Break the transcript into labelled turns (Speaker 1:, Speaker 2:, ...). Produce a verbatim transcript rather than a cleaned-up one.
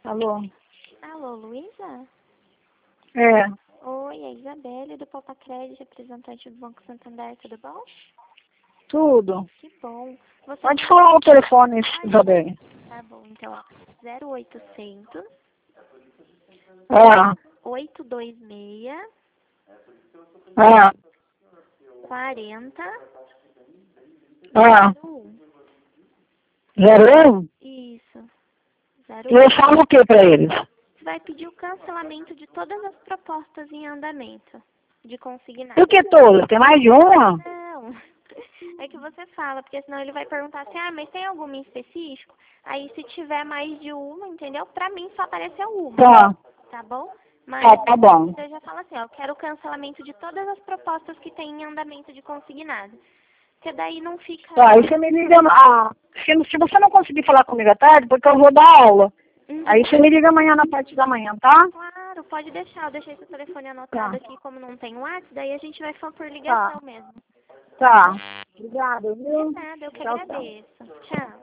Speaker 1: Alô?
Speaker 2: Alô, Luísa?
Speaker 1: É.
Speaker 2: Oi, é a Isabelle do Poupa Crédito, representante do Banco Santander, tudo bom?
Speaker 1: Tudo.
Speaker 2: Que bom. Você
Speaker 1: Pode falar o telefone, Isabelle.
Speaker 2: Tá bom, então, ó, zero oitocentos,
Speaker 1: Ah,
Speaker 2: oito dois seis,
Speaker 1: ah,
Speaker 2: quarenta,
Speaker 1: ah.
Speaker 2: um.
Speaker 1: Zero um?
Speaker 2: Isso,
Speaker 1: E eu
Speaker 2: zero um.
Speaker 1: falo o que pra eles?
Speaker 2: Você vai pedir o cancelamento de todas as propostas em andamento de consignado.
Speaker 1: Por que todas? Tem mais de uma?
Speaker 2: Não, é que você fala, porque senão ele vai perguntar assim, ah, mas tem alguma em específico? Aí se tiver mais de uma, entendeu? Pra mim só apareceu uma,
Speaker 1: Tá.
Speaker 2: tá bom? Mas
Speaker 1: Ah, tá bom.
Speaker 2: você já fala assim, ó, eu quero o cancelamento de todas as propostas que tem em andamento de consignado. Porque daí não fica...
Speaker 1: Tá, aí você me liga... Ah, se, se você não conseguir falar comigo à tarde, porque eu vou dar aula.
Speaker 2: Uhum.
Speaker 1: Aí você me liga amanhã na parte da manhã, tá?
Speaker 2: Claro, pode deixar. Eu deixei seu telefone anotado
Speaker 1: Tá.
Speaker 2: aqui, como não tem WhatsApp, daí a gente vai falar por ligação
Speaker 1: Tá.
Speaker 2: mesmo.
Speaker 1: Tá. Obrigada, viu?
Speaker 2: De nada, eu que
Speaker 1: Tchau, tchau.
Speaker 2: agradeço. Tchau.